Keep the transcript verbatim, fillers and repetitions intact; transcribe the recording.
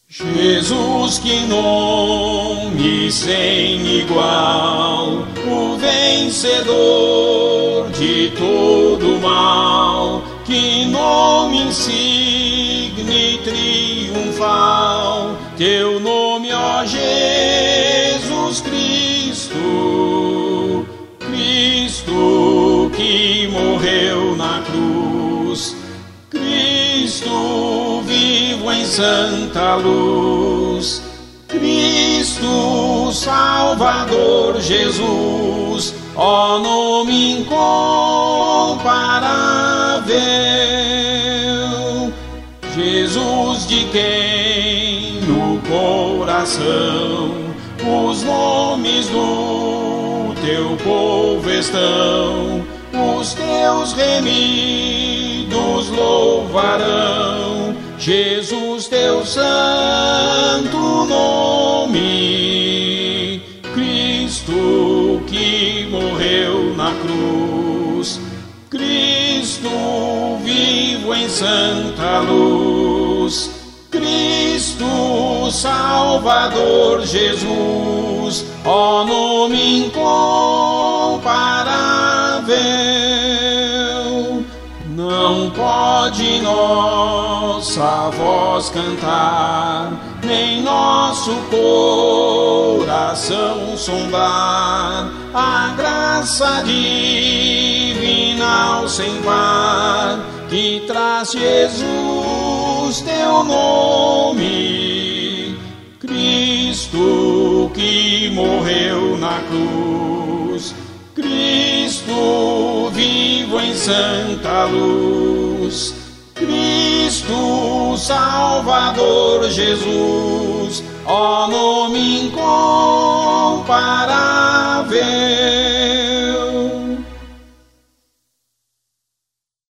Jesus, que nome sem igual, o vencedor de todo mal, que nome insigne e triunfal, teu nome, ó Jesus Cristo, Cristo que morreu na cruz, Cristo vivo em santa luz, Cristo Salvador Jesus, ó nome incomparável, Jesus de quem no coração os nomes do teu povo estão, os teus remidos louvarão, Jesus teu santo nome, Cristo que morreu na cruz, Cristo vivo em santa luz, Cristo Salvador Jesus, ó nome incomparável. Não pode nossa voz cantar, nem nosso coração sondar a graça divina ao sem par, que traz Jesus teu nome, Cristo que morreu na cruz, Cristo vivo em santa luz, Cristo Salvador Jesus, ó nome incomparável.